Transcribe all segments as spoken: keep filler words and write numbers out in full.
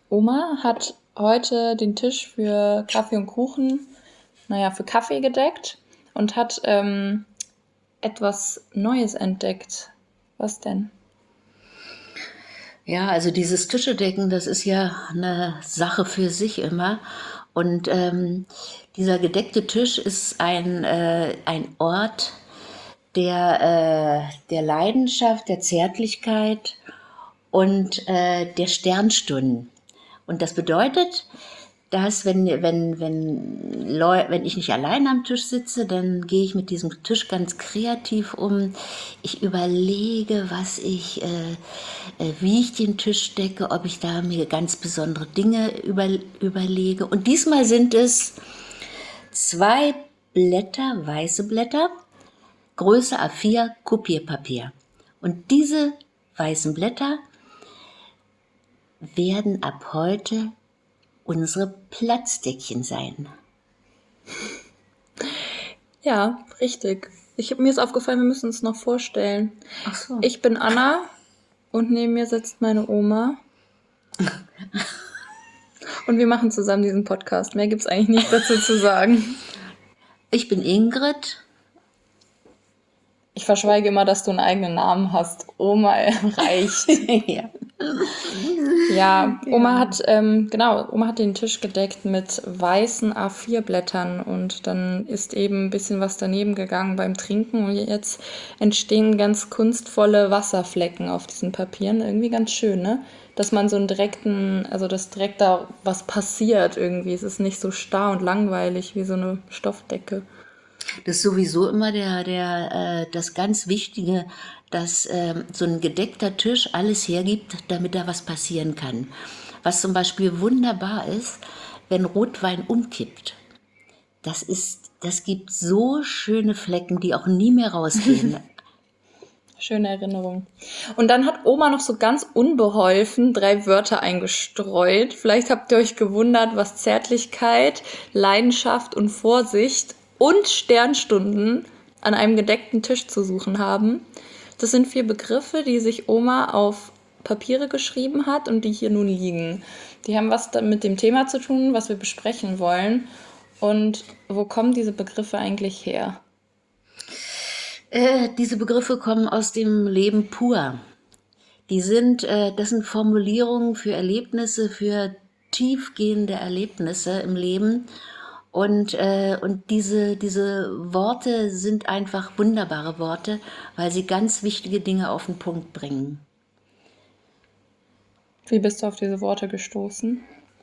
Oma hat heute den Tisch für Kaffee und Kuchen, naja, für Kaffee gedeckt und hat ähm, etwas Neues entdeckt. Was denn? Ja, also dieses Tischedecken, das ist ja eine Sache für sich immer. Und ähm, dieser gedeckte Tisch ist ein, äh, ein Ort der, äh, der Leidenschaft, der Zärtlichkeit und äh, der Sternstunden. Und das bedeutet, dass wenn, wenn, wenn, Leu wenn ich nicht allein am Tisch sitze, dann gehe ich mit diesem Tisch ganz kreativ um. Ich überlege, was ich, äh, äh, wie ich den Tisch decke, ob ich da mir ganz besondere Dinge über, überlege. Und diesmal sind es zwei Blätter, weiße Blätter, Größe A vier Kopierpapier. Und diese weißen Blätter werden ab heute unsere Platzdeckchen sein. Ja, richtig. Ich, mir ist aufgefallen, wir müssen uns noch vorstellen. Ach so. Ich bin Anna und neben mir sitzt meine Oma. Und wir machen zusammen diesen Podcast. Mehr gibt's eigentlich nicht dazu zu sagen. Ich bin Ingrid. Ich verschweige immer, dass du einen eigenen Namen hast. Oma reicht. Ja. Ja, Oma hat, ähm, genau, Oma hat den Tisch gedeckt mit weißen A vier Blättern und dann ist eben ein bisschen was daneben gegangen beim Trinken und jetzt entstehen ganz kunstvolle Wasserflecken auf diesen Papieren. Irgendwie ganz schön, ne? Dass man so einen direkten, also dass direkt da was passiert irgendwie. Es ist nicht so starr und langweilig wie so eine Stoffdecke. Das ist sowieso immer der, der, äh, das ganz Wichtige, dass ähm, so ein gedeckter Tisch alles hergibt, damit da was passieren kann. Was zum Beispiel wunderbar ist, wenn Rotwein umkippt. Das ist, das gibt so schöne Flecken, die auch nie mehr rausgehen. Schöne Erinnerung. Und dann hat Oma noch so ganz unbeholfen drei Wörter eingestreut. Vielleicht habt ihr euch gewundert, was Zärtlichkeit, Leidenschaft und Vorsicht und Sternstunden an einem gedeckten Tisch zu suchen haben. Das sind vier Begriffe, die sich Oma auf Papiere geschrieben hat und die hier nun liegen. Die haben was mit dem Thema zu tun, was wir besprechen wollen. Und wo kommen diese Begriffe eigentlich her? Äh, diese Begriffe kommen aus dem Leben pur. Die sind, äh, das sind Formulierungen für Erlebnisse, für tiefgehende Erlebnisse im Leben. Und, äh, und diese, diese Worte sind einfach wunderbare Worte, weil sie ganz wichtige Dinge auf den Punkt bringen. Wie bist du auf diese Worte gestoßen?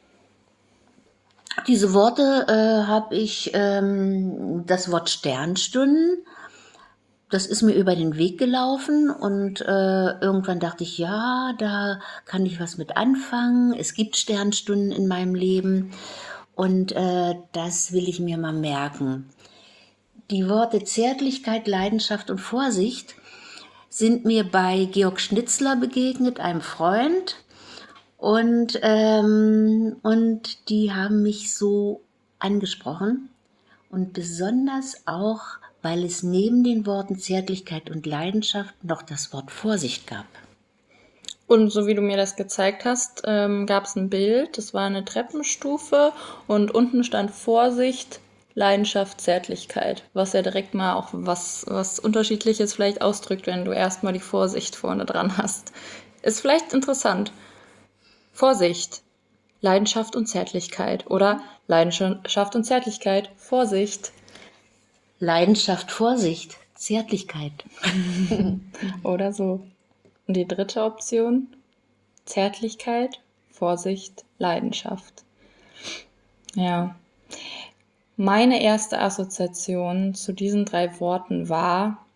Diese Worte äh, habe ich, ähm, das Wort Sternstunden, das ist mir über den Weg gelaufen und äh, irgendwann dachte ich, ja, da kann ich was mit anfangen. Es gibt Sternstunden in meinem Leben und äh, das will ich mir mal merken. Die Worte Zärtlichkeit, Leidenschaft und Vorsicht sind mir bei Georg Schnitzler begegnet, einem Freund. Und, ähm, und die haben mich so angesprochen. Und besonders auch, weil es neben den Worten Zärtlichkeit und Leidenschaft noch das Wort Vorsicht gab. Und so wie du mir das gezeigt hast, ähm, gab es ein Bild. Das war eine Treppenstufe und unten stand Vorsicht, Leidenschaft, Zärtlichkeit. Was ja direkt mal auch was, was Unterschiedliches vielleicht ausdrückt, wenn du erstmal die Vorsicht vorne dran hast. Ist vielleicht interessant. Vorsicht, Leidenschaft und Zärtlichkeit. Oder Leidenschaft und Zärtlichkeit, Vorsicht. Leidenschaft, Vorsicht, Zärtlichkeit. Oder so. Und die dritte Option, Zärtlichkeit, Vorsicht, Leidenschaft. Ja. Meine erste Assoziation zu diesen drei Worten war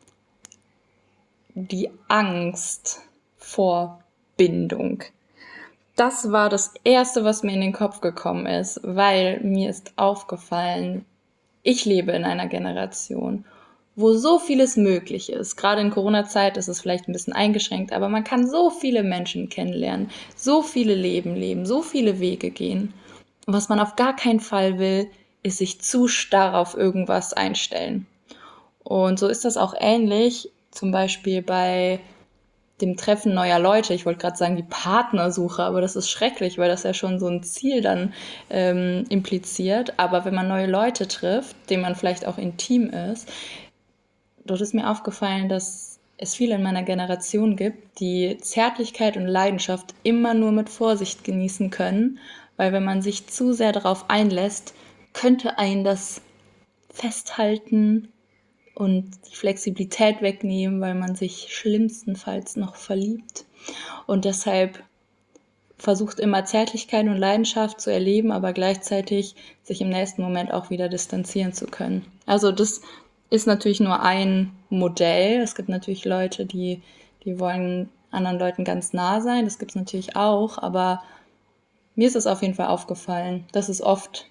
die Angst vor Bindung. Das war das Erste, was mir in den Kopf gekommen ist, weil mir ist aufgefallen, ich lebe in einer Generation, wo so vieles möglich ist. Gerade in Corona-Zeit ist es vielleicht ein bisschen eingeschränkt, aber man kann so viele Menschen kennenlernen, so viele Leben leben, so viele Wege gehen. Und was man auf gar keinen Fall will, ist sich zu starr auf irgendwas einstellen. Und so ist das auch ähnlich, zum Beispiel bei dem Treffen neuer Leute, ich wollte gerade sagen die Partnersuche, aber das ist schrecklich, weil das ja schon so ein Ziel dann ähm, impliziert. Aber wenn man neue Leute trifft, denen man vielleicht auch intim ist, dort ist mir aufgefallen, dass es viele in meiner Generation gibt, die Zärtlichkeit und Leidenschaft immer nur mit Vorsicht genießen können, weil wenn man sich zu sehr darauf einlässt, könnte einen das festhalten und die Flexibilität wegnehmen, weil man sich schlimmstenfalls noch verliebt. Und deshalb versucht immer Zärtlichkeit und Leidenschaft zu erleben, aber gleichzeitig sich im nächsten Moment auch wieder distanzieren zu können. Also das ist natürlich nur ein Modell. Es gibt natürlich Leute, die, die wollen anderen Leuten ganz nah sein. Das gibt es natürlich auch, aber mir ist es auf jeden Fall aufgefallen, dass es oft,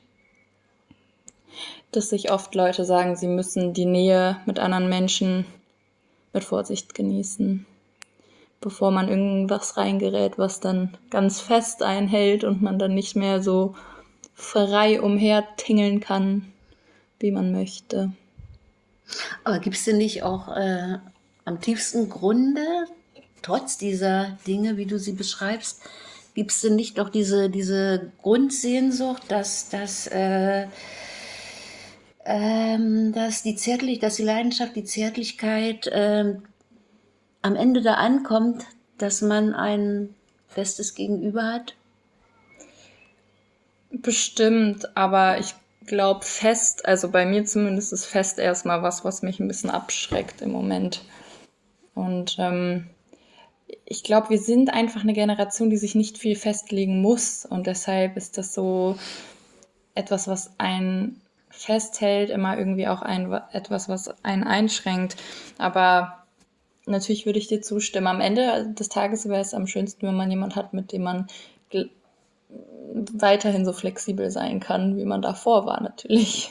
dass sich oft Leute sagen, sie müssen die Nähe mit anderen Menschen mit Vorsicht genießen, bevor man irgendwas reingerät, was dann ganz fest einhält und man dann nicht mehr so frei umhertingeln kann, wie man möchte. Aber gibt es denn nicht auch äh, am tiefsten Grunde, trotz dieser Dinge, wie du sie beschreibst, gibt es denn nicht doch diese, diese Grundsehnsucht, dass, dass, äh, ähm, dass, die Zärtlich, dass die Leidenschaft, die Zärtlichkeit ähm, am Ende da ankommt, dass man ein festes Gegenüber hat? Bestimmt, aber ich glaube fest, also bei mir zumindest ist fest erstmal was, was mich ein bisschen abschreckt im Moment. Und ähm, ich glaube, wir sind einfach eine Generation, die sich nicht viel festlegen muss. Und deshalb ist das so etwas, was einen festhält, immer irgendwie auch ein, etwas, was einen einschränkt. Aber natürlich würde ich dir zustimmen. Am Ende des Tages wäre es am schönsten, wenn man jemanden hat, mit dem man gl- weiterhin so flexibel sein kann, wie man davor war, natürlich.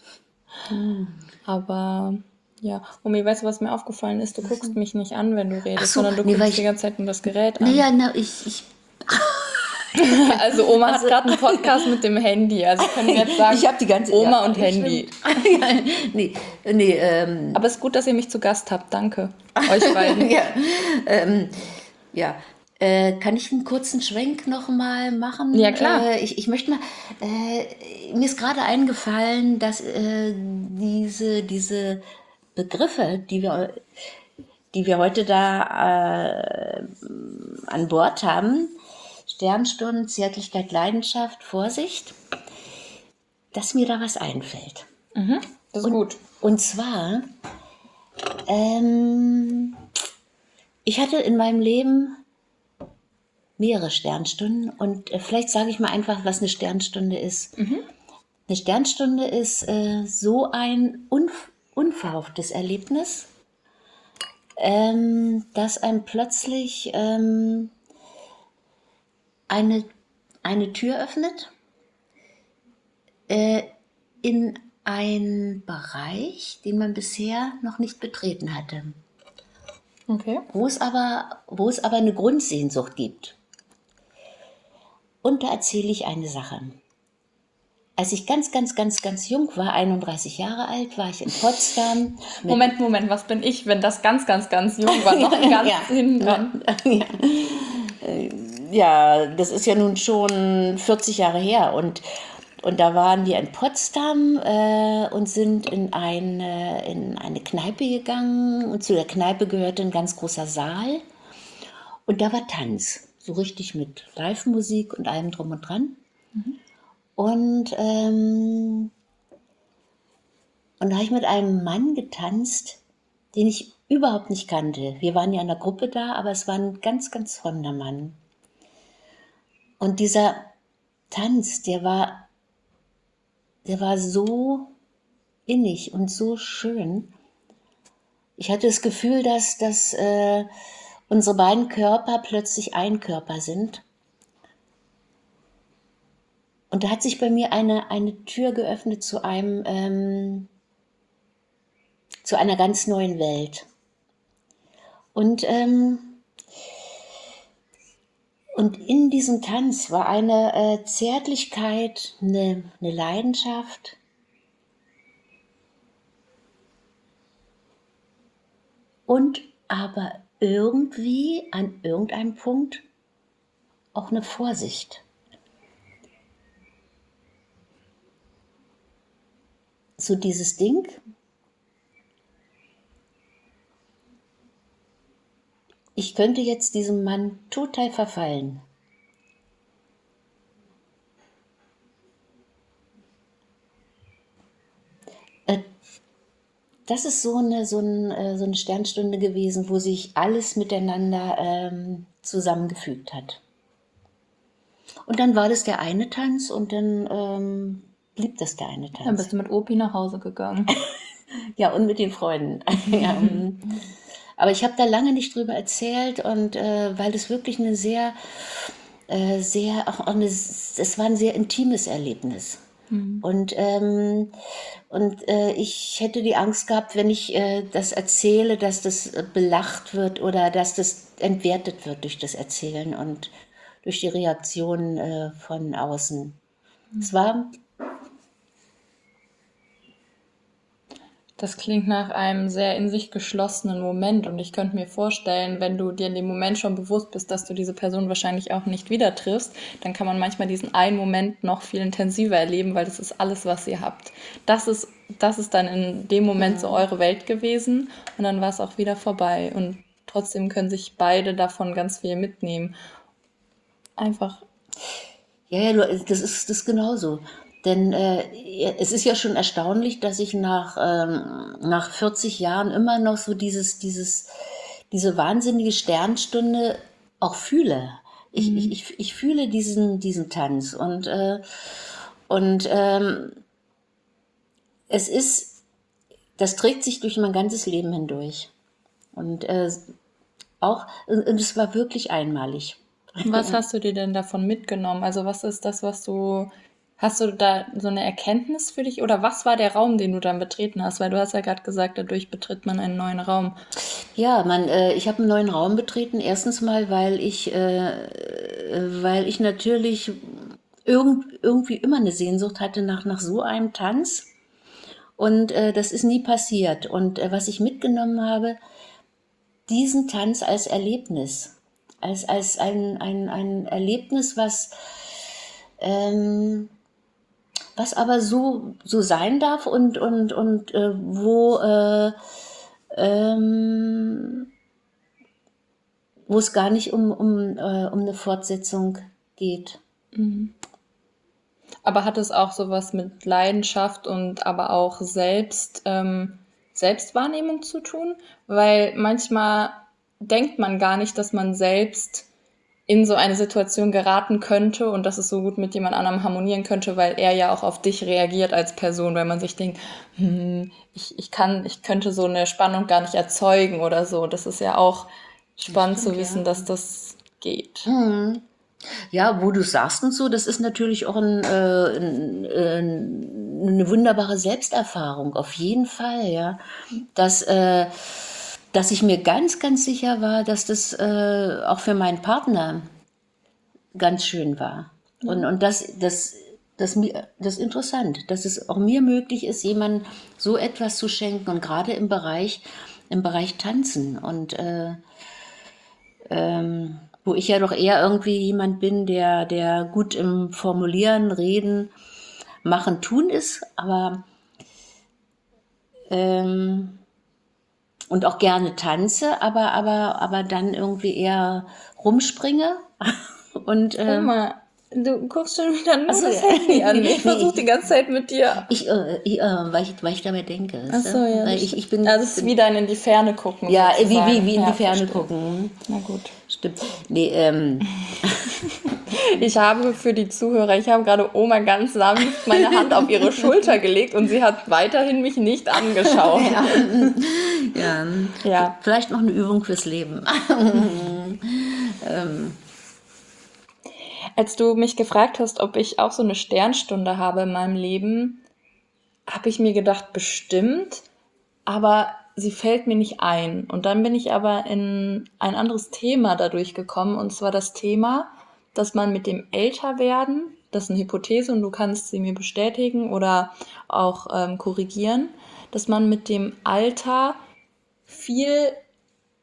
Aber ja, Omi, weißt du, was mir aufgefallen ist? Du guckst mich nicht an, wenn du redest, so, sondern du nee, weil guckst ich- die ganze Zeit nur das Gerät an. Naja, na, ich, ich, Also Oma hat gerade einen Podcast mit dem Handy. Also können wir jetzt sagen, ich habe die ganze Oma ja, und Handy. ja, nee, nee, ähm, Aber es ist gut, dass ihr mich zu Gast habt. Danke. Euch beiden. ja, ähm, ja. Äh, kann ich einen kurzen Schwenk noch mal machen? Ja, klar. Äh, ich, ich möchte mal, äh, mir ist gerade eingefallen, dass äh, diese, diese Begriffe, die wir, die wir heute da äh, an Bord haben, Sternstunden, Zärtlichkeit, Leidenschaft, Vorsicht, dass mir da was einfällt. Das ist gut. Und zwar, ähm, ich hatte in meinem Leben mehrere Sternstunden und äh, vielleicht sage ich mal einfach, was eine Sternstunde ist. Eine Sternstunde ist äh, so ein unv unverhofftes Erlebnis, ähm, dass einem plötzlich ähm, eine, eine Tür öffnet äh, in einen Bereich, den man bisher noch nicht betreten hatte, Okay. wo es aber, wo es aber eine Grundsehnsucht gibt. Und da erzähle ich eine Sache. Als ich ganz, ganz, ganz, ganz jung war, einunddreißig Jahre alt, war ich in Potsdam. mit- Moment, Moment, was bin ich, wenn das ganz, ganz, ganz jung war, noch ganz Ja. hinten dran? Ja. Äh, ja, das ist ja nun schon vierzig Jahre her. Und, und da waren wir in Potsdam äh, und sind in eine, in eine Kneipe gegangen. Und zu der Kneipe gehörte ein ganz großer Saal. Und da war Tanz, so richtig mit Live-Musik und allem drum und dran. Und, ähm, und da habe ich mit einem Mann getanzt, den ich überhaupt nicht kannte. Wir waren ja in einer Gruppe da, aber es war ein ganz, ganz fremder Mann. Und dieser Tanz, der war, der war so innig und so schön. Ich hatte das Gefühl, dass, dass äh, unsere beiden Körper plötzlich ein Körper sind. Und da hat sich bei mir eine, eine Tür geöffnet zu einem, ähm, zu einer ganz neuen Welt. Und, ähm, und in diesem Tanz war eine äh, Zärtlichkeit, eine, eine Leidenschaft. Und aber irgendwie an irgendeinem Punkt auch eine Vorsicht. So dieses Ding, ich könnte jetzt diesem Mann total verfallen. Äh, Das ist so eine, so, ein, äh, so eine Sternstunde gewesen, wo sich alles miteinander ähm, zusammengefügt hat. Und dann war das der eine Tanz und dann ähm, blieb das der eine Dann Tanz. bist du mit Opi nach Hause gegangen. Ja, und mit den Freunden. Ja, mm. Aber ich habe da lange nicht drüber erzählt und äh, weil es wirklich eine sehr, äh, sehr, auch eine, es war ein sehr intimes Erlebnis. Und, ähm, und äh, ich hätte die Angst gehabt, wenn ich äh, das erzähle, dass das äh, belacht wird oder dass das entwertet wird durch das Erzählen und durch die Reaktion äh, von außen. Es war, Das klingt nach einem sehr in sich geschlossenen Moment und ich könnte mir vorstellen, wenn du dir in dem Moment schon bewusst bist, dass du diese Person wahrscheinlich auch nicht wieder triffst, dann kann man manchmal diesen einen Moment noch viel intensiver erleben, weil das ist alles, was ihr habt. Das ist, das ist dann in dem Moment so eure Welt gewesen und dann war es auch wieder vorbei und trotzdem können sich beide davon ganz viel mitnehmen. Einfach, ja, ja, du- das ist das ist genauso. Denn äh, es ist ja schon erstaunlich, dass ich nach, ähm, nach vierzig Jahren immer noch so dieses, dieses, diese wahnsinnige Sternstunde auch fühle. Ich, ich, ich, ich fühle diesen, diesen Tanz und, äh, und ähm, es ist, das trägt sich durch mein ganzes Leben hindurch. Und äh, auch, und und es war wirklich einmalig. was hast du dir denn davon mitgenommen? Also was ist das, was du, hast du da so eine Erkenntnis für dich oder was war der Raum, den du dann betreten hast? Weil du hast ja gerade gesagt, dadurch betritt man einen neuen Raum. Ja, man, äh, ich habe einen neuen Raum betreten. Erstens mal, weil ich, äh, äh, weil ich natürlich irgend, irgendwie immer eine Sehnsucht hatte nach, nach so einem Tanz. Und äh, das ist nie passiert. Und äh, was ich mitgenommen habe, diesen Tanz als Erlebnis. Als, als ein, ein, ein Erlebnis, was, ähm, was aber so, so sein darf und, und, und äh, wo, äh, ähm, wo es gar nicht um, um, äh, um eine Fortsetzung geht. Aber hat es auch sowas mit Leidenschaft und aber auch Selbst, ähm, Selbstwahrnehmung zu tun? Weil manchmal denkt man gar nicht, dass man selbst in so eine Situation geraten könnte und dass es so gut mit jemand anderem harmonieren könnte, weil er ja auch auf dich reagiert als Person, weil man sich denkt, hm, ich, ich kann, ich könnte so eine Spannung gar nicht erzeugen oder so. Das ist ja auch spannend zu Stimmt, wissen, ja. dass das geht. Ja, wo du sagst und so, das ist natürlich auch ein, äh, ein, äh, eine wunderbare Selbsterfahrung, auf jeden Fall, ja. Dass, äh, dass ich mir ganz, ganz sicher war, dass das äh, auch für meinen Partner ganz schön war. Und, und das, das, das, mir- das ist interessant, dass es auch mir möglich ist, jemandem so etwas zu schenken und gerade im Bereich, im Bereich Tanzen und äh, ähm, wo ich ja doch eher irgendwie jemand bin, der, der gut im Formulieren, Reden, Machen, Tun ist, aber ähm, und auch gerne tanze, aber, aber, aber dann irgendwie eher rumspringe und Guck äh, mal, du guckst schon wieder nur Achso, das ja. Handy an. Ich Nee, versuche die ich, ganze Zeit mit dir. ich, äh, ich, äh, weil, ich, weil ich dabei denke, Ach weißt so, du? ja, Weil das ich, ich stimmt. bin, Also es ist bin wieder ein in die Ferne gucken ja, wie, wie, sozusagen. wie in die Ja, Ferne verstehe. gucken. Na gut. Stimmt. Nee, ähm, Ich habe für die Zuhörer, ich habe gerade Oma ganz sanft meine Hand auf ihre Schulter gelegt und sie hat weiterhin mich nicht angeschaut. ja, ja, Ja. vielleicht noch eine Übung fürs Leben. ähm, Als du mich gefragt hast, ob ich auch so eine Sternstunde habe in meinem Leben, habe ich mir gedacht, bestimmt, aber sie fällt mir nicht ein. Und dann bin ich aber in ein anderes Thema dadurch gekommen, und zwar das Thema, dass man mit dem Älterwerden, das ist eine Hypothese und du kannst sie mir bestätigen oder auch ähm, korrigieren, dass man mit dem Alter viel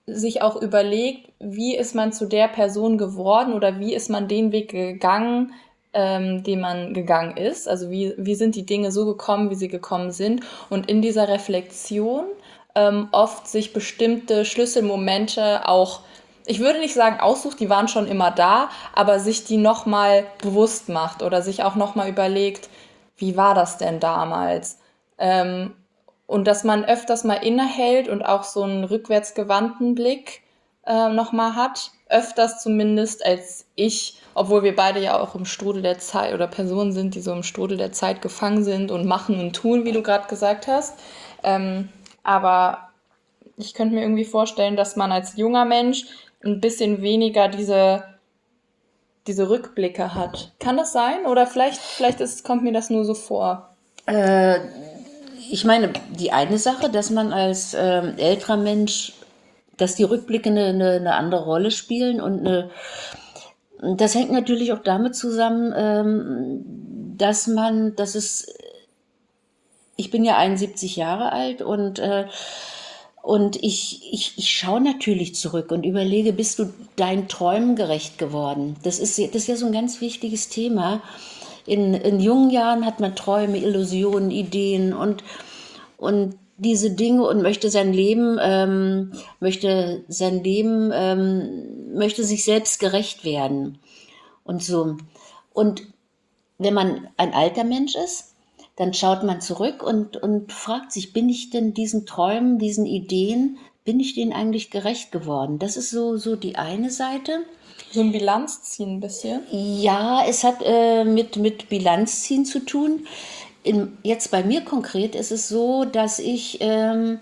sich auch überlegt, wie ist man zu der Person geworden oder wie ist man den Weg gegangen, ähm, den man gegangen ist. Also wie, wie sind die Dinge so gekommen, wie sie gekommen sind. Und in dieser Reflexion ähm, oft sich bestimmte Schlüsselmomente auch, ich würde nicht sagen aussucht, die waren schon immer da, aber sich die nochmal bewusst macht oder sich auch nochmal überlegt, wie war das denn damals? Ähm, und dass man öfters mal innehält und auch so einen rückwärtsgewandten Blick äh, nochmal hat. Öfters zumindest als ich, obwohl wir beide ja auch im Strudel der Zeit oder Personen sind, die so im Strudel der Zeit gefangen sind und machen und tun, wie du gerade gesagt hast. Ähm, aber ich könnte mir irgendwie vorstellen, dass man als junger Mensch ein bisschen weniger diese, diese Rückblicke hat. Kann das sein? Oder vielleicht, vielleicht ist, kommt mir das nur so vor. Äh, ich meine, die eine Sache, dass man als ähm, älterer Mensch, dass die Rückblicke eine, eine, eine andere Rolle spielen und eine, das hängt natürlich auch damit zusammen, ähm, dass man, dass es, ich bin ja einundsiebzig Jahre alt und äh, und ich, ich, ich schaue natürlich zurück und überlege, bist du deinen Träumen gerecht geworden? Das ist, das ist ja so ein ganz wichtiges Thema. In, in jungen Jahren hat man Träume, Illusionen, Ideen und, und diese Dinge und möchte sein Leben, ähm, möchte sein Leben, ähm, möchte sich selbst gerecht werden und so. Und wenn man ein alter Mensch ist, dann schaut man zurück und, und fragt sich, bin ich denn diesen Träumen, diesen Ideen, bin ich denen eigentlich gerecht geworden? Das ist so, so die eine Seite. So ein Bilanz ziehen ein bisschen. Ja, es hat äh, mit, mit Bilanzziehen zu tun. In, jetzt bei mir konkret ist es so, dass ich, ähm,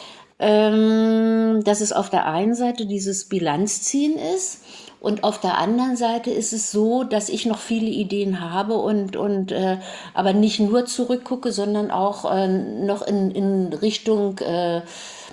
ähm, dass es auf der einen Seite dieses Bilanzziehen ist und auf der anderen Seite ist es so, dass ich noch viele Ideen habe und, und äh, aber nicht nur zurückgucke, sondern auch äh, noch in, in Richtung äh,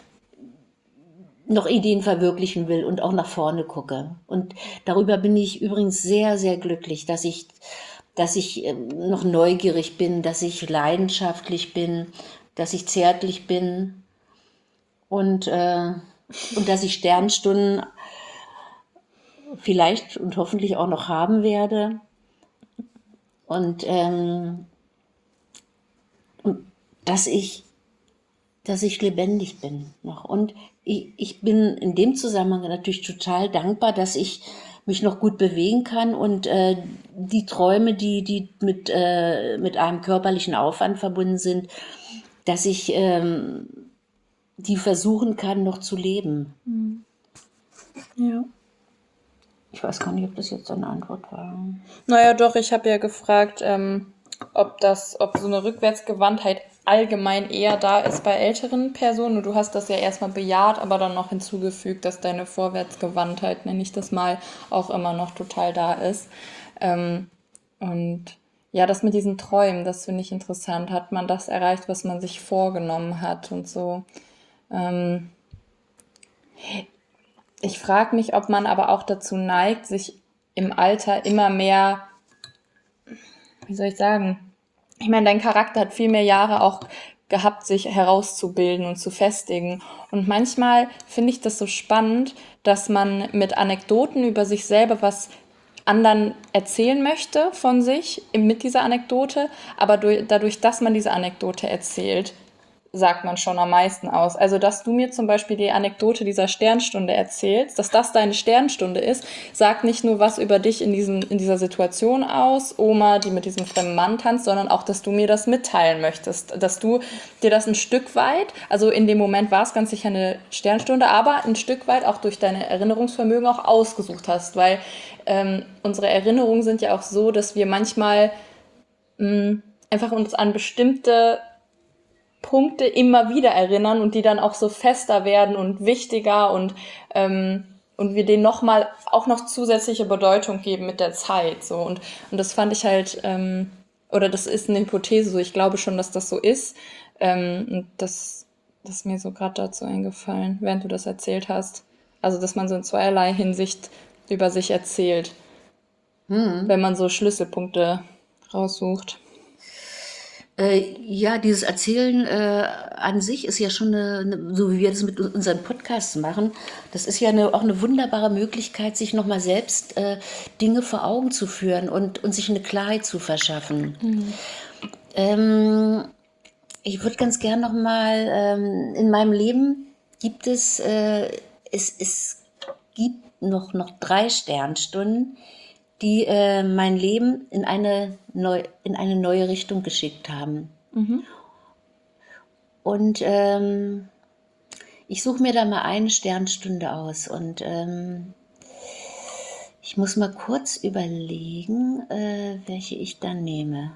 noch Ideen verwirklichen will und auch nach vorne gucke. Und darüber bin ich übrigens sehr, sehr glücklich, dass ich, dass ich ähm, noch neugierig bin, dass ich leidenschaftlich bin, dass ich zärtlich bin und, äh, und dass ich Sternstunden vielleicht und hoffentlich auch noch haben werde. Und, ähm, und dass ich dass ich lebendig bin noch. Und ich, ich bin in dem Zusammenhang natürlich total dankbar, dass ich mich noch gut bewegen kann und äh, die Träume, die, die mit, äh, mit einem körperlichen Aufwand verbunden sind, dass ich ähm, die versuchen kann, noch zu leben. Ja. Ich weiß gar nicht, ob das jetzt eine Antwort war. Naja, doch, ich habe ja gefragt, ähm, ob das, ob so eine Rückwärtsgewandtheit allgemein eher da ist bei älteren Personen. Und du hast das ja erstmal bejaht, aber dann noch hinzugefügt, dass deine Vorwärtsgewandtheit, nenne ich das mal, auch immer noch total da ist. Ähm, und ja, das mit diesen Träumen, das finde ich interessant. Hat man das erreicht, was man sich vorgenommen hat und so? Ähm, ich frage mich, ob man aber auch dazu neigt, sich im Alter immer mehr, wie soll ich sagen, ich meine, dein Charakter hat viel mehr Jahre auch gehabt, sich herauszubilden und zu festigen. Und manchmal finde ich das so spannend, dass man mit Anekdoten über sich selber was anderen erzählen möchte von sich mit dieser Anekdote, aber durch, dadurch, dass man diese Anekdote erzählt, sagt man schon am meisten aus. Also, dass du mir zum Beispiel die Anekdote dieser Sternstunde erzählst, dass das deine Sternstunde ist, sagt nicht nur was über dich in, diesem, in dieser Situation aus, Oma, die mit diesem fremden Mann tanzt, sondern auch, dass du mir das mitteilen möchtest. Dass du dir das ein Stück weit, also in dem Moment war es ganz sicher eine Sternstunde, aber ein Stück weit auch durch deine Erinnerungsvermögen auch ausgesucht hast, weil ähm, unsere Erinnerungen sind ja auch so, dass wir manchmal mh, einfach uns an bestimmte Punkte immer wieder erinnern und die dann auch so fester werden und wichtiger und ähm, und wir denen nochmal auch noch zusätzliche Bedeutung geben mit der Zeit so und und das fand ich halt ähm, oder das ist eine Hypothese so, ich glaube schon, dass das so ist ähm, und das das ist mir so gerade dazu eingefallen, während du das erzählt hast, also dass man so in zweierlei Hinsicht über sich erzählt, Hm. wenn man so Schlüsselpunkte raussucht. Äh, ja, dieses Erzählen äh, an sich ist ja schon eine, eine, so wie wir das mit unseren Podcasts machen, das ist ja eine, auch eine wunderbare Möglichkeit, sich nochmal selbst äh, Dinge vor Augen zu führen und, und sich eine Klarheit zu verschaffen. Mhm. Ähm, ich würde ganz gern nochmal, ähm, in meinem Leben gibt es, äh, es, es gibt noch, noch drei Sternstunden, die äh, mein Leben in eine, neu, in eine neue Richtung geschickt haben. Mhm. Und ähm, ich suche mir da mal eine Sternstunde aus und ähm, ich muss mal kurz überlegen, äh, welche ich dann nehme.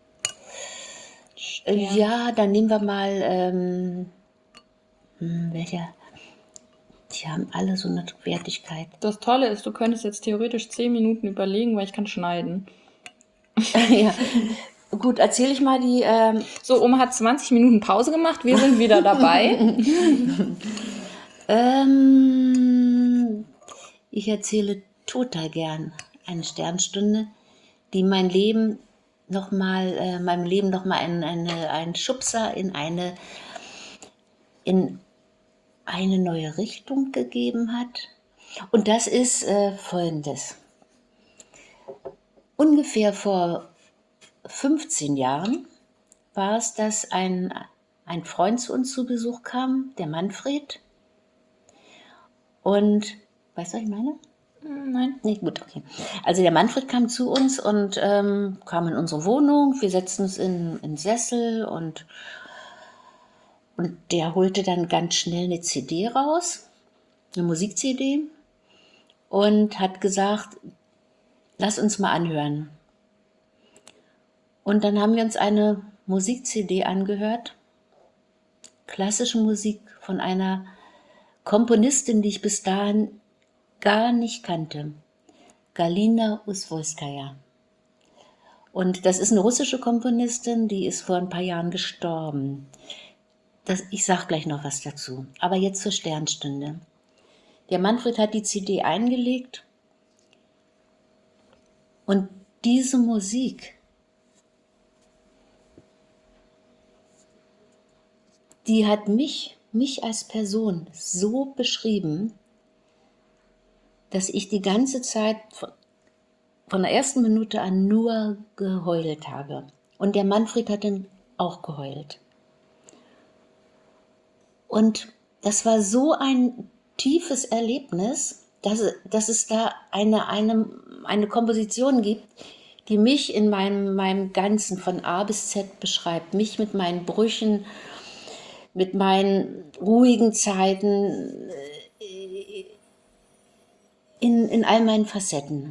Äh, Stern. ja, dann nehmen wir mal, ähm, hm, welche, die haben alle so eine Wertigkeit. Das Tolle ist, du könntest jetzt theoretisch zehn Minuten überlegen, weil ich kann schneiden. Ja, gut, erzähle ich mal die. Ähm, So, Oma hat zwanzig Minuten Pause gemacht. Wir sind wieder dabei. ähm, ich erzähle total gern eine Sternstunde, die mein Leben noch mal, äh, meinem Leben nochmal einen, eine, einen Schubser in eine, in eine neue Richtung gegeben hat. Und das ist äh, folgendes. Ungefähr vor fünfzehn Jahren war es, dass ein, ein Freund zu uns zu Besuch kam, der Manfred. Und, weißt du, was ich meine? Nein. Nee, gut, okay. Also der Manfred kam zu uns und ähm, kam in unsere Wohnung. Wir setzten uns in in Sessel und, und der holte dann ganz schnell eine C D raus, eine Musik-C D, und hat gesagt, lass uns mal anhören. Und dann haben wir uns eine Musik-C D angehört, klassische Musik von einer Komponistin, die ich bis dahin gar nicht kannte, Galina Uswojskaja. Und das ist eine russische Komponistin, die ist vor ein paar Jahren gestorben. Das, ich sage gleich noch was dazu. Aber jetzt zur Sternstunde. Der Manfred hat die C D eingelegt und diese Musik, die hat mich, mich als Person so beschrieben, dass ich die ganze Zeit von, von der ersten Minute an nur geheult habe. Und der Manfred hat dann auch geheult. Und das war so ein tiefes Erlebnis, dass, dass es da eine, eine, eine Komposition gibt, die mich in meinem, meinem Ganzen von A bis Z beschreibt. Mich mit meinen Brüchen, mit meinen ruhigen Zeiten, in, in all meinen Facetten.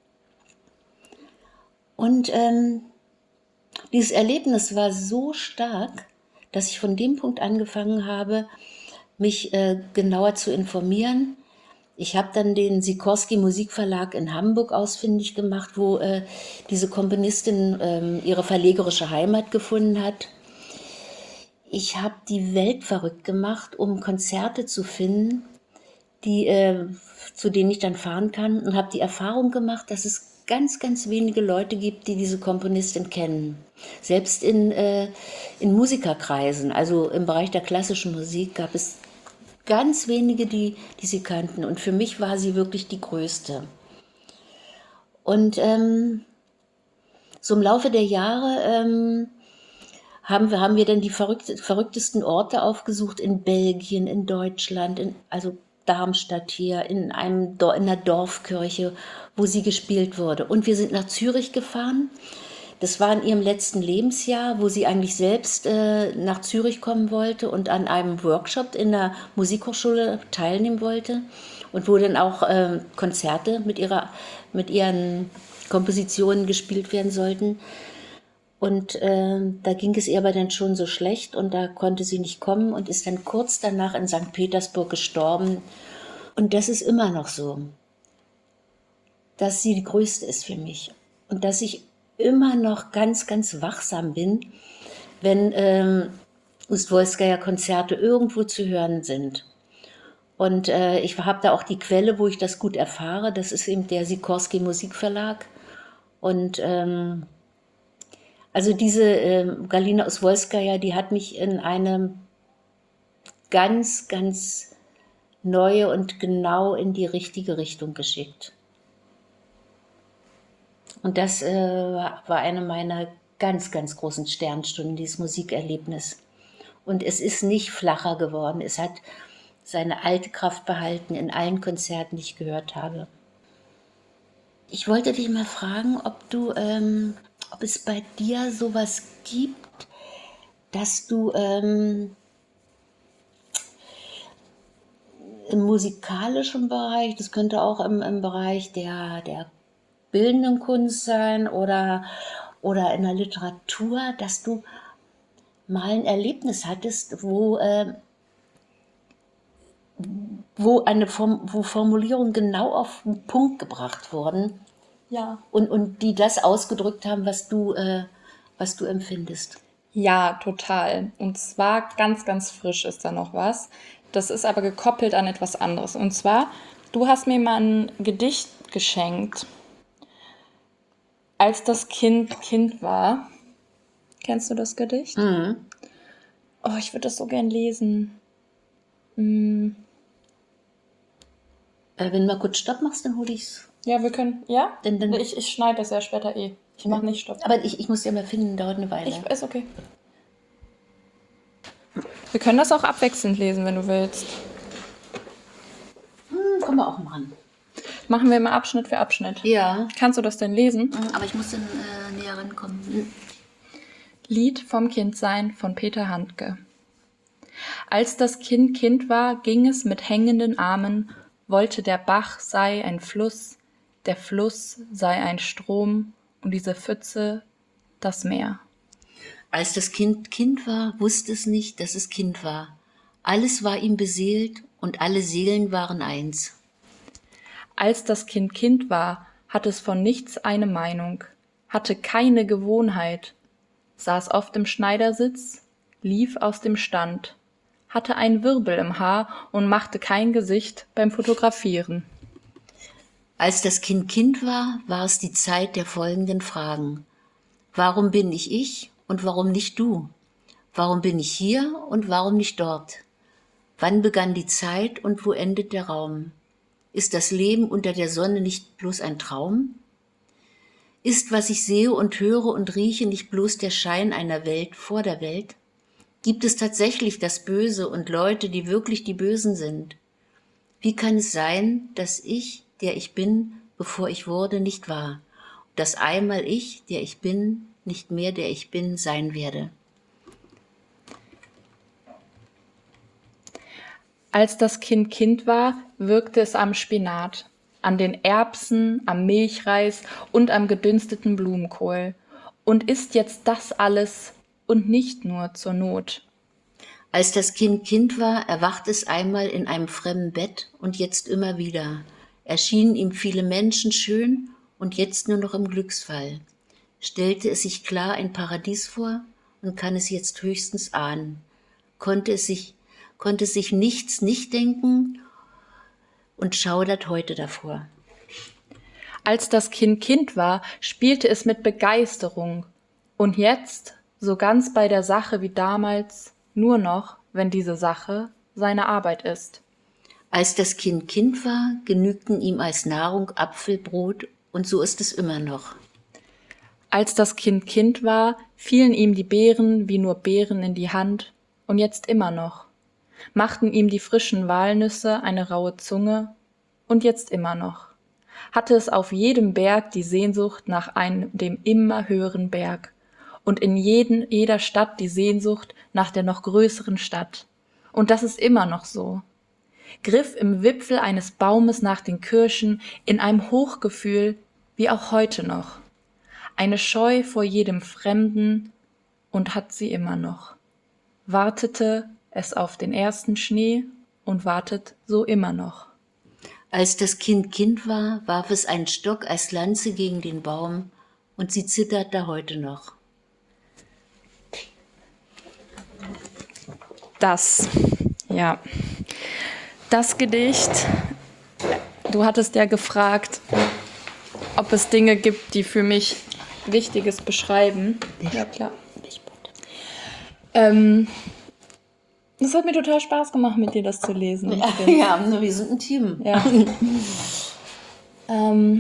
Und ähm, dieses Erlebnis war so stark, dass ich von dem Punkt angefangen habe, mich äh, genauer zu informieren. Ich habe dann den Sikorski Musikverlag in Hamburg ausfindig gemacht, wo äh, diese Komponistin äh, ihre verlegerische Heimat gefunden hat. Ich habe die Welt verrückt gemacht, um Konzerte zu finden, die, äh, zu denen ich dann fahren kann, und habe die Erfahrung gemacht, dass es ganz, ganz wenige Leute gibt, die diese Komponistin kennen. Selbst in, äh, in Musikerkreisen, also im Bereich der klassischen Musik, gab es ganz wenige, die, die sie kannten. Und für mich war sie wirklich die größte. Und ähm, so im Laufe der Jahre ähm, haben, wir, haben wir dann die verrückte, verrücktesten Orte aufgesucht, in Belgien, in Deutschland, in, also Darmstadt hier, in, einem, in einer Dorfkirche, wo sie gespielt wurde. Und wir sind nach Zürich gefahren. Das war in ihrem letzten Lebensjahr, wo sie eigentlich selbst äh, nach Zürich kommen wollte und an einem Workshop in der Musikhochschule teilnehmen wollte und wo dann auch äh, Konzerte mit, ihrer, mit ihren Kompositionen gespielt werden sollten. Und äh, da ging es ihr aber dann schon so schlecht und da konnte sie nicht kommen und ist dann kurz danach in Sankt Petersburg gestorben. Und das ist immer noch so, dass sie die größte ist für mich und dass ich immer noch ganz, ganz wachsam bin, wenn ähm, Ustwojskaja-Konzerte irgendwo zu hören sind. Und äh, ich habe da auch die Quelle, wo ich das gut erfahre. Das ist eben der Sikorski Musikverlag. Und ähm, Also diese äh, Galina Oswolskaja, die hat mich in eine ganz, ganz neue und genau in die richtige Richtung geschickt. Und das äh, war eine meiner ganz, ganz großen Sternstunden, dieses Musikerlebnis. Und es ist nicht flacher geworden. Es hat seine alte Kraft behalten in allen Konzerten, die ich gehört habe. Ich wollte dich mal fragen, ob du, ähm, ob es bei dir sowas gibt, dass du ähm, im musikalischen Bereich, das könnte auch im, im Bereich der, der bildenden Kunst sein oder, oder in der Literatur, dass du mal ein Erlebnis hattest, wo, äh, wo, eine Form, wo Formulierungen genau auf den Punkt gebracht wurden. Ja. Und, und die das ausgedrückt haben, was du, äh, was du empfindest. Ja, total. Und zwar ganz, ganz frisch ist da noch was. Das ist aber gekoppelt an etwas anderes. Und zwar, du hast mir mal ein Gedicht geschenkt, als das Kind Kind war. Kennst du das Gedicht? Mhm. Oh, ich würde das so gern lesen. Hm. Äh, wenn du mal kurz Stopp machst, dann hole ich's. Ja, wir können. Ja? Denn, denn, Ich, ich schneide das ja später eh. Ich mache nicht Stopp. Aber ich, ich muss ja mal finden, dauert eine Weile. Ich, ist okay. Wir können das auch abwechselnd lesen, wenn du willst. Hm, können wir auch machen. Machen wir mal Abschnitt für Abschnitt. Ja. Kannst du das denn lesen? Aber ich muss dann äh, näher rankommen. Hm. Lied vom Kindsein von Peter Handke. Als das Kind Kind war, ging es mit hängenden Armen, wollte der Bach sei ein Fluss, der Fluss sei ein Strom und diese Pfütze das Meer. Als das Kind Kind war, wusste es nicht, dass es Kind war. Alles war ihm beseelt und alle Seelen waren eins. Als das Kind Kind war, hatte es von nichts eine Meinung, hatte keine Gewohnheit, saß oft im Schneidersitz, lief aus dem Stand, hatte einen Wirbel im Haar und machte kein Gesicht beim Fotografieren. Als das Kind Kind war, war es die Zeit der folgenden Fragen. Warum bin ich ich und warum nicht du? Warum bin ich hier und warum nicht dort? Wann begann die Zeit und wo endet der Raum? Ist das Leben unter der Sonne nicht bloß ein Traum? Ist, was ich sehe und höre und rieche, nicht bloß der Schein einer Welt vor der Welt? Gibt es tatsächlich das Böse und Leute, die wirklich die Bösen sind? Wie kann es sein, dass ich, der ich bin, bevor ich wurde, nicht war? Und dass einmal ich, der ich bin, nicht mehr der ich bin, sein werde? Als das Kind Kind war, wirkte es am Spinat, an den Erbsen, am Milchreis und am gedünsteten Blumenkohl und isst jetzt das alles und nicht nur zur Not. Als das Kind Kind war, erwacht es einmal in einem fremden Bett und jetzt immer wieder. Erschienen ihm viele Menschen schön und jetzt nur noch im Glücksfall. Stellte es sich klar ein Paradies vor und kann es jetzt höchstens ahnen. Konnte es sich, konnte es sich nichts nicht denken und schaudert heute davor. Als das Kind Kind war, spielte es mit Begeisterung. Und jetzt, so ganz bei der Sache wie damals, nur noch, wenn diese Sache seine Arbeit ist. Als das Kind Kind war, genügten ihm als Nahrung Apfel, Brot und so ist es immer noch. Als das Kind Kind war, fielen ihm die Beeren wie nur Beeren in die Hand und jetzt immer noch. Machten ihm die frischen Walnüsse eine raue Zunge und jetzt immer noch. Hatte es auf jedem Berg die Sehnsucht nach einem dem immer höheren Berg und in jeden, jeder Stadt die Sehnsucht nach der noch größeren Stadt. Und das ist immer noch so. Griff im Wipfel eines Baumes nach den Kirschen in einem Hochgefühl wie auch heute noch. Eine Scheu vor jedem Fremden und hat sie immer noch. Wartete es auf den ersten Schnee und wartet so immer noch. Als das Kind Kind war, warf es einen Stock als Lanze gegen den Baum und sie zittert da heute noch. Das, ja, das Gedicht, du hattest ja gefragt, ob es Dinge gibt, die für mich Wichtiges beschreiben. Ja, klar. Ähm, das hat mir total Spaß gemacht, mit dir das zu lesen. Ja, ja, wir sind ein Team. Ja. ähm,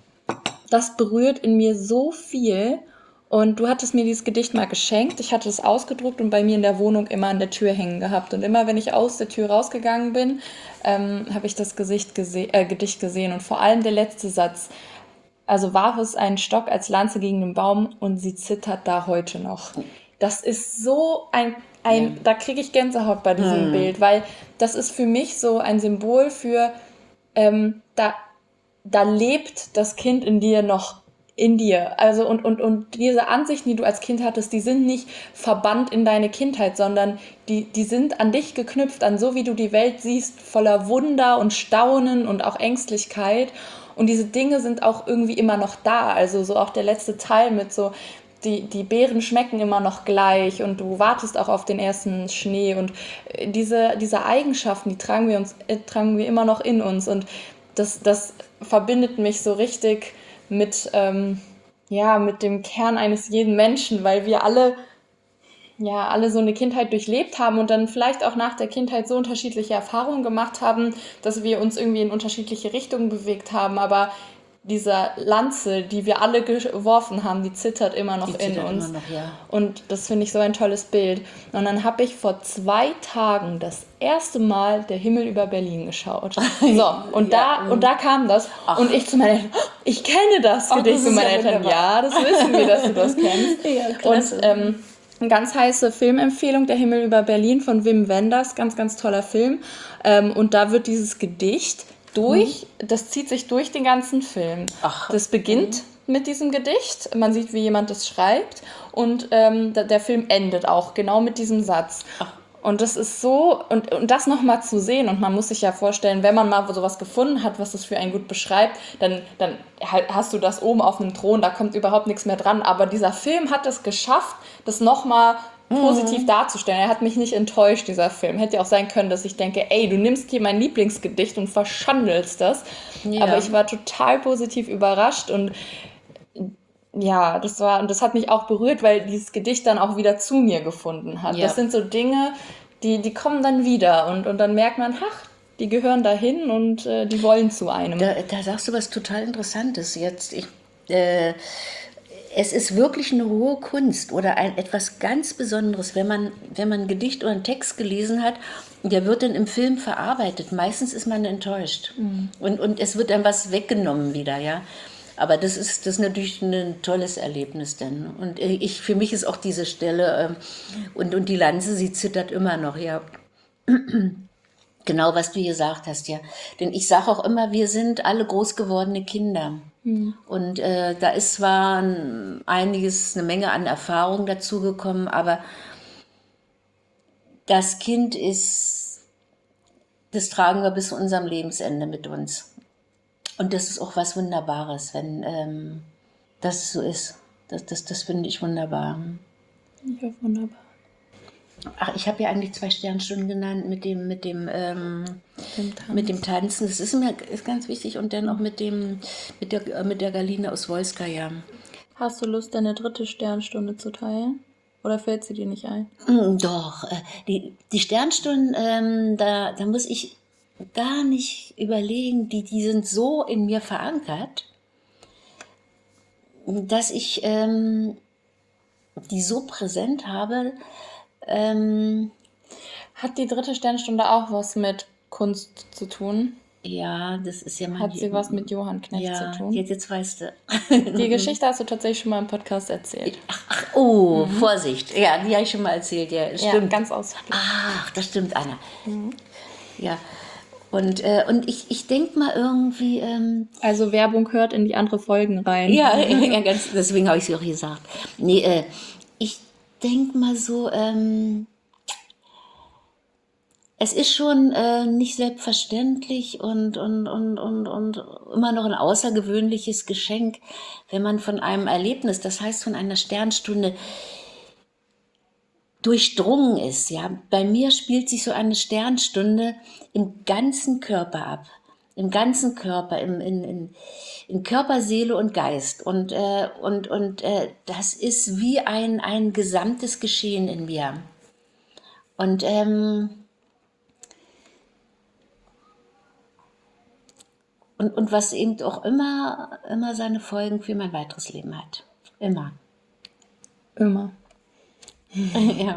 das berührt in mir so viel. Und du hattest mir dieses Gedicht mal geschenkt. Ich hatte es ausgedruckt und bei mir in der Wohnung immer an der Tür hängen gehabt. Und immer, wenn ich aus der Tür rausgegangen bin, ähm, habe ich das Gesicht gese- äh, Gedicht gesehen. Und vor allem der letzte Satz. Also warf es einen Stock als Lanze gegen den Baum und sie zittert da heute noch. Das ist so ein, ein Ja. da kriege ich Gänsehaut bei diesem Hm. Bild, weil das ist für mich so ein Symbol für, ähm, da, da lebt das Kind in dir noch in dir. Also und, und, und diese Ansichten, die du als Kind hattest, die sind nicht verbannt in deine Kindheit, sondern die, die sind an dich geknüpft, an so wie du die Welt siehst, voller Wunder und Staunen und auch Ängstlichkeit. Und diese Dinge sind auch irgendwie immer noch da. Also so auch der letzte Teil mit so, die, die Beeren schmecken immer noch gleich und du wartest auch auf den ersten Schnee. Und diese, diese Eigenschaften, die tragen wir uns, äh, tragen wir immer noch in uns. Und das, das verbindet mich so richtig mit, ähm, ja, mit dem Kern eines jeden Menschen, weil wir alle ja, alle so eine Kindheit durchlebt haben und dann vielleicht auch nach der Kindheit so unterschiedliche Erfahrungen gemacht haben, dass wir uns irgendwie in unterschiedliche Richtungen bewegt haben. Aber diese Lanze, die wir alle geworfen haben, die zittert immer noch Die in zittert uns. immer noch, ja. Und das finde ich so ein tolles Bild. Und dann habe ich vor zwei Tagen das erste Mal Der Himmel über Berlin geschaut. So, und Ja, da, mm. und da kam das. Ach. Und ich zu meinen Eltern, ich kenne das Ach, Gedicht. das Und ist meine ja Eltern, wunderbar. ja, das wissen wir, dass du das kennst. Ja, klasse. Und ähm, eine ganz heiße Filmempfehlung, Der Himmel über Berlin von Wim Wenders, ganz, ganz toller Film. Ähm, und da wird dieses Gedicht durch, das zieht sich durch den ganzen Film. Ach. Das beginnt mit diesem Gedicht, man sieht, wie jemand das schreibt und ähm, der Film endet auch genau mit diesem Satz. Ach. Und das ist so, und, und das nochmal zu sehen, und man muss sich ja vorstellen, wenn man mal sowas gefunden hat, was das für einen gut beschreibt, dann, dann hast du das oben auf einem Thron, da kommt überhaupt nichts mehr dran. Aber dieser Film hat es geschafft, das nochmal positiv mhm. darzustellen. Er hat mich nicht enttäuscht, dieser Film. Hätte ja auch sein können, dass ich denke, ey, du nimmst hier mein Lieblingsgedicht und verschandelst das. Ja. Aber ich war total positiv überrascht und ja, das war, und das hat mich auch berührt, weil dieses Gedicht dann auch wieder zu mir gefunden hat. Ja. Das sind so Dinge, die, die kommen dann wieder und, und dann merkt man, ach, die gehören dahin und äh, die wollen zu einem. Da, da sagst du was total Interessantes jetzt. Ich, äh, es ist wirklich eine hohe Kunst oder ein, etwas ganz Besonderes, wenn man, wenn man ein Gedicht oder einen Text gelesen hat, der wird dann im Film verarbeitet. Meistens ist man enttäuscht mhm. und, und es wird dann was weggenommen wieder, ja. Aber das ist, das ist natürlich ein tolles Erlebnis denn. Und ich, für mich ist auch diese Stelle ähm, und, und die Lanze, sie zittert immer noch, ja. Genau, was du gesagt hast, ja. Denn ich sage auch immer, wir sind alle groß gewordene Kinder. Mhm. Und äh, da ist zwar ein, einiges, eine Menge an Erfahrung dazugekommen, aber das Kind ist, das tragen wir bis zu unserem Lebensende mit uns. Und das ist auch was Wunderbares, wenn ähm, das so ist. Das, das, das finde ich wunderbar. Ja, wunderbar. Ach, ich habe ja eigentlich zwei Sternstunden genannt mit dem, mit dem, ähm, mit dem Tanzen. Das ist mir ist ganz wichtig. Und dann auch mit dem, mit der, mit der Galina aus Wolskaja. Hast du Lust, deine dritte Sternstunde zu teilen? Oder fällt sie dir nicht ein? Doch, äh, die, die Sternstunden, ähm, da, da muss ich gar nicht überlegen, die, die sind so in mir verankert, dass ich ähm, die so präsent habe. Ähm, Hat die dritte Sternstunde auch was mit Kunst zu tun? Ja, das ist ja mein... Hat sie was mit Johann Knecht ja, zu tun? Jetzt, jetzt weißt du. Die Geschichte hast du tatsächlich schon mal im Podcast erzählt. Ach, ach oh, mhm. Vorsicht. Ja, die habe ich schon mal erzählt. Ja, stimmt. Ja, ganz ausführlich. Ach, das stimmt, Anna. Mhm. Ja. Und, äh, und ich, ich denke mal irgendwie... Ähm, also Werbung hört in die andere Folgen rein. Ja, ja ganz, deswegen habe ich sie auch gesagt. Nee, äh, ich denke mal so... Ähm, Es ist schon äh, nicht selbstverständlich und, und, und, und, und immer noch ein außergewöhnliches Geschenk, wenn man von einem Erlebnis, das heißt von einer Sternstunde, durchdrungen ist. Ja? Bei mir spielt sich so eine Sternstunde im ganzen Körper ab. im ganzen Körper, im, in, in, in Körper, Seele und Geist. Und, äh, und, und äh, das ist wie ein, ein gesamtes Geschehen in mir. Und ähm, Und, und was eben auch immer, immer seine Folgen für mein weiteres Leben hat. Immer. Immer. Ja.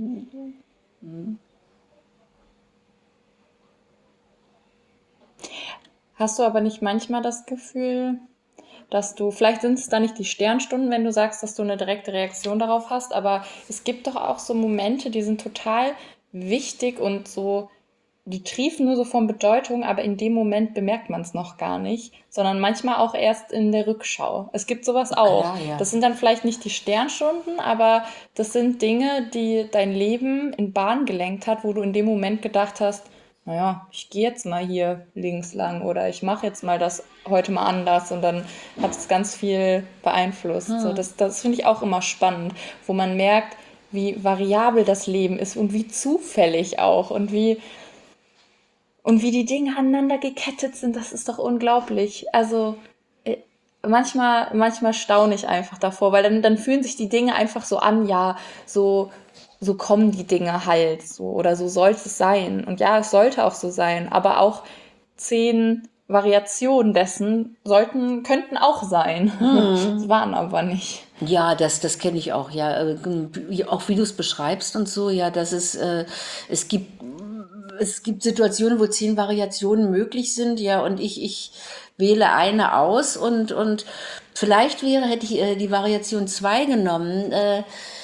Hast du aber nicht manchmal das Gefühl, dass du, vielleicht sind es da nicht die Sternstunden, wenn du sagst, dass du eine direkte Reaktion darauf hast, aber es gibt doch auch so Momente, die sind total wichtig und so, die triefen nur so von Bedeutung, aber in dem Moment bemerkt man es noch gar nicht, sondern manchmal auch erst in der Rückschau. Es gibt sowas auch. Klar, ja. Das sind dann vielleicht nicht die Sternstunden, aber das sind Dinge, die dein Leben in Bahn gelenkt hat, wo du in dem Moment gedacht hast, naja, ich gehe jetzt mal hier links lang oder ich mache jetzt mal das heute mal anders und dann hat es ganz viel beeinflusst. So, das das finde ich auch immer spannend, wo man merkt, wie variabel das Leben ist und wie zufällig auch und wie und wie die Dinge aneinander gekettet sind, das ist doch unglaublich. Also äh, manchmal, manchmal staune ich einfach davor, weil dann, dann fühlen sich die Dinge einfach so an, ja, so, so kommen die Dinge halt so oder so sollte es sein. Und ja, es sollte auch so sein, aber auch zehn Variationen dessen sollten, könnten auch sein. Es waren aber nicht. Ja, das, das kenne ich auch, ja. Äh, wie- Auch wie du es beschreibst und so, ja, dass es, äh, es gibt, es gibt Situationen, wo zehn Variationen möglich sind, ja, und ich, ich wähle eine aus und, und vielleicht wäre, hätte ich äh, die Variation zwei genommen, äh,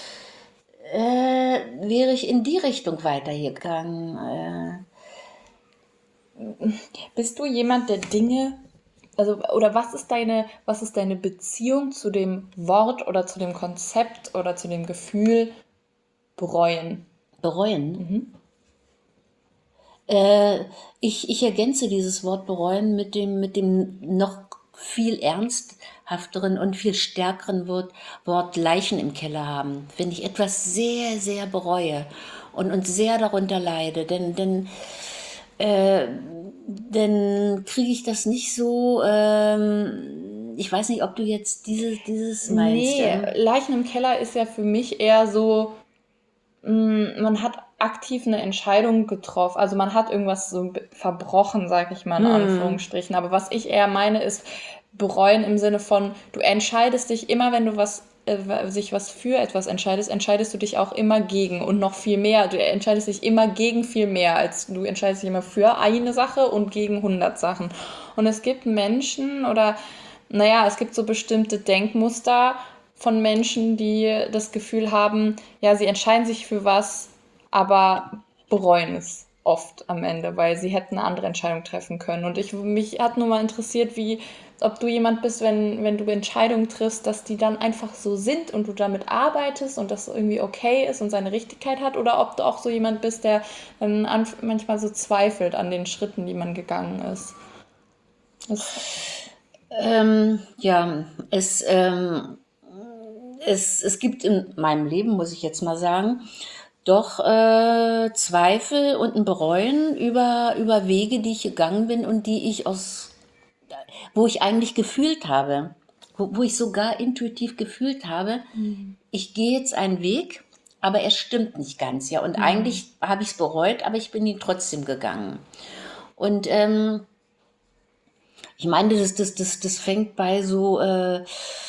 äh, wäre ich in die Richtung weitergegangen. Äh, Bist du jemand, der Dinge, also, oder was ist deine, was ist deine Beziehung zu dem Wort oder zu dem Konzept oder zu dem Gefühl bereuen? bereuen. Mhm. Äh, ich, ich ergänze dieses Wort bereuen mit dem, mit dem noch viel ernsthafteren und viel stärkeren Wort, Wort Leichen im Keller haben. Wenn ich etwas sehr, sehr bereue und, und sehr darunter leide, denn, denn, äh, dann kriege ich das nicht so, ähm, ich weiß nicht, ob du jetzt dieses, dieses meinst. Nee, Ähm, Leichen im Keller ist ja für mich eher so, mh, man hat aktiv eine Entscheidung getroffen. Also man hat irgendwas so be- verbrochen, sag ich mal in Anführungsstrichen. Aber was ich eher meine, ist bereuen im Sinne von, du entscheidest dich immer, wenn du was äh, sich was für etwas entscheidest, entscheidest du dich auch immer gegen und noch viel mehr. Du entscheidest dich immer gegen viel mehr, als du entscheidest dich immer für eine Sache und gegen hundert Sachen. Und es gibt Menschen oder, naja, es gibt so bestimmte Denkmuster von Menschen, die das Gefühl haben, ja, sie entscheiden sich für was, aber bereuen es oft am Ende, weil sie hätten eine andere Entscheidung treffen können. Und ich, mich hat nur mal interessiert, wie, ob du jemand bist, wenn, wenn du Entscheidungen triffst, dass die dann einfach so sind und du damit arbeitest und das irgendwie okay ist und seine Richtigkeit hat, oder ob du auch so jemand bist, der dann manchmal so zweifelt an den Schritten, die man gegangen ist. Das, ähm, ja, es, ähm, es, es gibt in meinem Leben, muss ich jetzt mal sagen, doch äh, Zweifel und ein Bereuen über, über Wege, die ich gegangen bin und die ich aus, wo ich eigentlich gefühlt habe, wo, wo ich sogar intuitiv gefühlt habe, ich gehe jetzt einen Weg, aber er stimmt nicht ganz, ja. Und eigentlich habe ich es bereut, aber ich bin ihn trotzdem gegangen. Und ähm, ich meine, das, das, das, das fängt bei so, äh,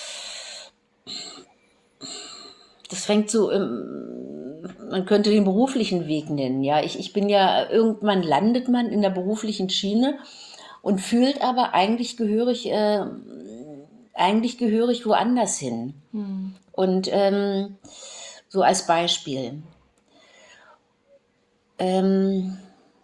das fängt so im, man könnte den beruflichen Weg nennen, ja. Ich, ich bin ja, irgendwann landet man in der beruflichen Schiene und fühlt aber eigentlich gehörig, äh, eigentlich gehörig woanders hin. Und ähm, so als Beispiel. Ähm,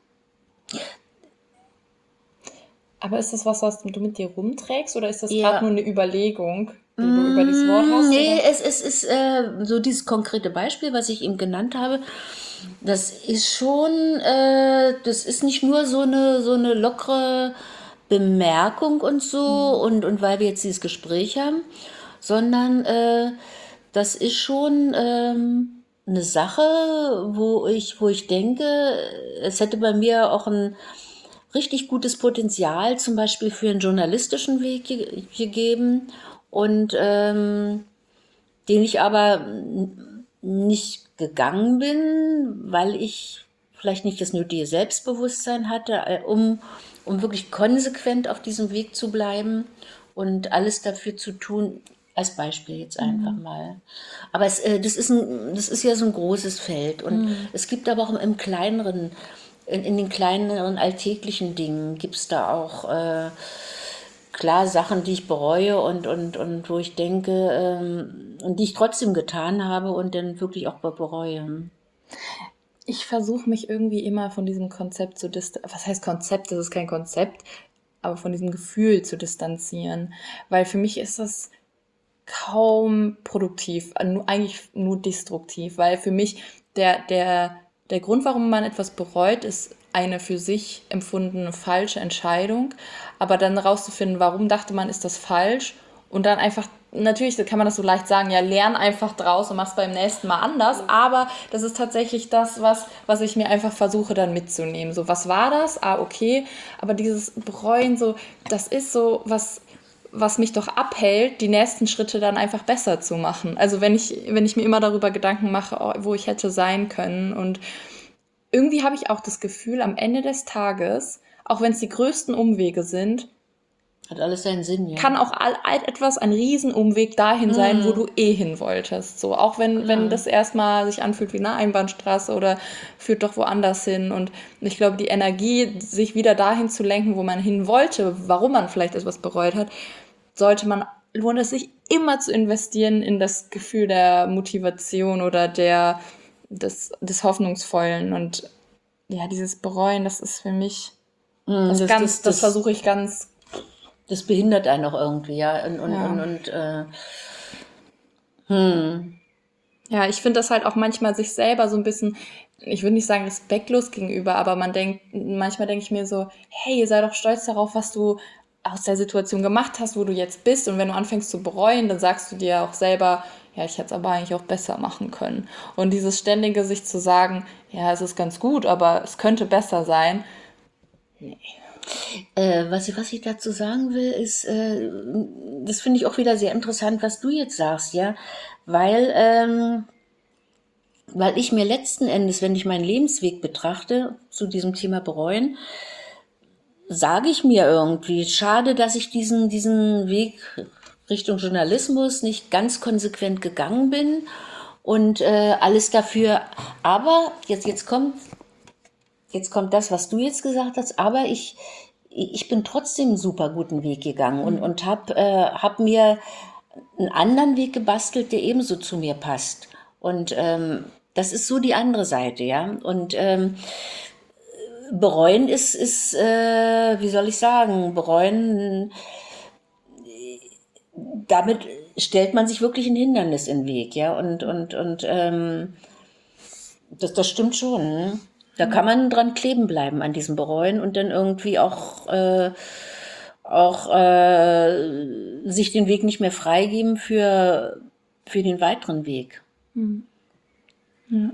aber ist das was, was du mit dir rumträgst oder ist das gerade nur ja, eine Überlegung, die du über dieses Wort mm, hast, nee, oder? es, es ist äh, so dieses konkrete Beispiel, was ich eben genannt habe. Das ist schon, äh, das ist nicht nur so eine, so eine lockere Bemerkung und so und, und weil wir jetzt dieses Gespräch haben, sondern äh, das ist schon ähm, eine Sache, wo ich, wo ich denke, es hätte bei mir auch einen richtig gutes Potenzial zum Beispiel für einen journalistischen Weg ge- gegeben und ähm, den ich aber n- nicht gegangen bin, weil ich vielleicht nicht das nötige Selbstbewusstsein hatte, äh, um, um wirklich konsequent auf diesem Weg zu bleiben und alles dafür zu tun, als Beispiel jetzt einfach mal. Aber es, äh, das ist ein, das ist ja so ein großes Feld und es gibt aber auch im kleineren, in, in den kleineren alltäglichen Dingen gibt es da auch äh, klar Sachen, die ich bereue und, und, und wo ich denke, ähm, und die ich trotzdem getan habe und dann wirklich auch be- bereue. Ich versuche mich irgendwie immer von diesem Konzept zu distanzieren. Was heißt Konzept? Das ist kein Konzept, aber von diesem Gefühl zu distanzieren. Weil für mich ist das kaum produktiv, äh, nur, eigentlich nur destruktiv, weil für mich der, der, der Grund, warum man etwas bereut, ist eine für sich empfundene falsche Entscheidung, aber dann rauszufinden, warum dachte man, ist das falsch und dann einfach, natürlich kann man das so leicht sagen, ja, lern einfach draus und mach's beim nächsten Mal anders, aber das ist tatsächlich das, was, was ich mir einfach versuche dann mitzunehmen. So, was war das? Ah, okay, aber dieses Bereuen, so, das ist so was, was mich doch abhält, die nächsten Schritte dann einfach besser zu machen. Also wenn ich, wenn ich mir immer darüber Gedanken mache, oh, wo ich hätte sein können. Und irgendwie habe ich auch das Gefühl, am Ende des Tages, auch wenn es die größten Umwege sind, Hat alles seinen Sinn, ja. kann auch all, all etwas ein Riesenumweg dahin sein, wo du eh hin wolltest. So, auch wenn, wenn das erstmal sich anfühlt wie eine Einbahnstraße oder führt doch woanders hin. Und ich glaube, die Energie, sich wieder dahin zu lenken, wo man hin wollte, warum man vielleicht etwas bereut hat, sollte man, lohnt es sich immer zu investieren in das Gefühl der Motivation oder der, des, des Hoffnungsvollen. Und ja, dieses Bereuen, das ist für mich das Das, ganz, das, das das, versuche ich ganz, das behindert einen auch irgendwie, ja. Und, und, ja. und, und äh, Ja, ich finde das halt auch manchmal sich selber so ein bisschen, ich würde nicht sagen respektlos gegenüber, aber man denkt, manchmal denke ich mir so, hey, sei doch stolz darauf, was du aus der Situation gemacht hast, wo du jetzt bist. Und wenn du anfängst zu bereuen, dann sagst du dir auch selber, ja, ich hätte es aber eigentlich auch besser machen können. Und dieses ständige sich zu sagen, ja, es ist ganz gut, aber es könnte besser sein. Äh, was, ich, was ich dazu sagen will, ist, äh, das finde ich auch wieder sehr interessant, was du jetzt sagst, ja, weil, ähm, weil ich mir letzten Endes, wenn ich meinen Lebensweg betrachte, zu diesem Thema bereuen, sage ich mir irgendwie, schade, dass ich diesen, diesen Weg Richtung Journalismus nicht ganz konsequent gegangen bin und äh, alles dafür, aber jetzt, jetzt kommt Jetzt kommt das, was du jetzt gesagt hast, aber ich, ich bin trotzdem einen super guten Weg gegangen und, und habe äh, hab mir einen anderen Weg gebastelt, der ebenso zu mir passt. Und ähm, das ist so die andere Seite, ja. Und ähm, bereuen ist, ist äh, wie soll ich sagen, bereuen, damit stellt man sich wirklich ein Hindernis in den Weg, ja. Und, und, und ähm, das, das stimmt schon. Ne? Da kann man dran kleben bleiben an diesem Bereuen und dann irgendwie auch, äh, auch äh, sich den Weg nicht mehr freigeben für, für den weiteren Weg. Ja.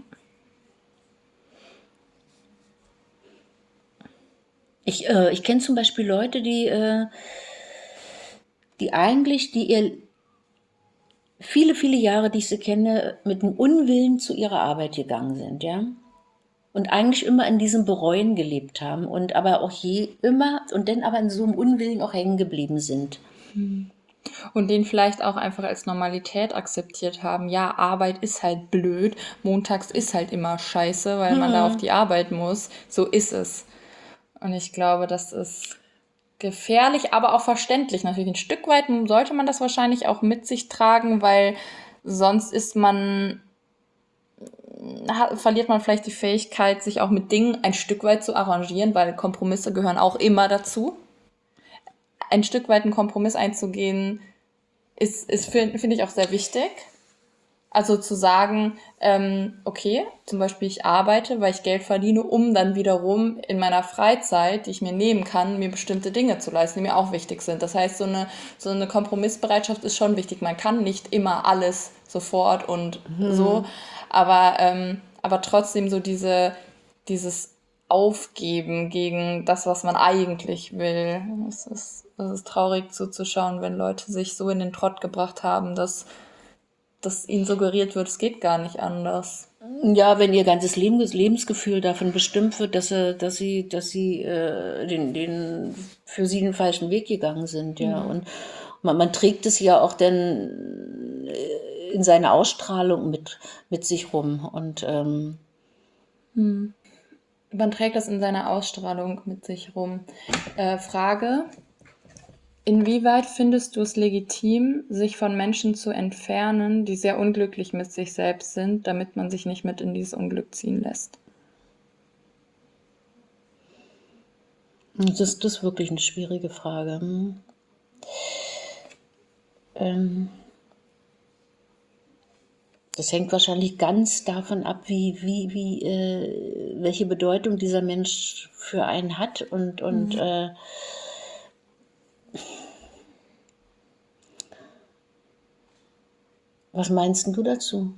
Ich, äh, ich kenne zum Beispiel Leute, die, äh, die eigentlich, die ihr viele, viele Jahre, die ich sie kenne, mit einem Unwillen zu ihrer Arbeit gegangen sind, ja. Und eigentlich immer in diesem Bereuen gelebt haben und aber auch je immer und dann aber in so einem Unwillen auch hängen geblieben sind. Und den vielleicht auch einfach als Normalität akzeptiert haben. Ja, Arbeit ist halt blöd. Montags ist halt immer scheiße, weil man da auf die Arbeit muss. So ist es. Und ich glaube, das ist gefährlich, aber auch verständlich. Natürlich ein Stück weit sollte man das wahrscheinlich auch mit sich tragen, weil sonst ist man, hat, verliert man vielleicht die Fähigkeit, sich auch mit Dingen ein Stück weit zu arrangieren, weil Kompromisse gehören auch immer dazu. Ein Stück weit einen Kompromiss einzugehen, ist, ist finde find ich auch sehr wichtig. Also zu sagen, ähm, okay, zum Beispiel ich arbeite, weil ich Geld verdiene, um dann wiederum in meiner Freizeit, die ich mir nehmen kann, mir bestimmte Dinge zu leisten, die mir auch wichtig sind. Das heißt, so eine, so eine Kompromissbereitschaft ist schon wichtig. Man kann nicht immer alles sofort und so, aber, ähm, aber trotzdem so diese, dieses aufgeben gegen das, was man eigentlich will. Es ist, es ist traurig zuzuschauen, wenn Leute sich so in den Trott gebracht haben, dass, dass ihnen suggeriert wird, es geht gar nicht anders. Ja, wenn ihr ganzes Leben, Lebensgefühl davon bestimmt wird, dass sie, dass sie, dass sie äh, den, den für sie den falschen Weg gegangen sind, ja. Und man, man trägt es ja auch dann äh, in seiner Ausstrahlung mit, mit sich rum. Und ähm, Man trägt das in seiner Ausstrahlung mit sich rum. Äh, Frage: Inwieweit findest du es legitim, sich von Menschen zu entfernen, die sehr unglücklich mit sich selbst sind, damit man sich nicht mit in dieses Unglück ziehen lässt? das, das ist wirklich eine schwierige Frage. Hm. Ähm, das hängt wahrscheinlich ganz davon ab, wie, wie, wie, äh, welche Bedeutung dieser Mensch für einen hat und, und äh, was meinst denn du dazu?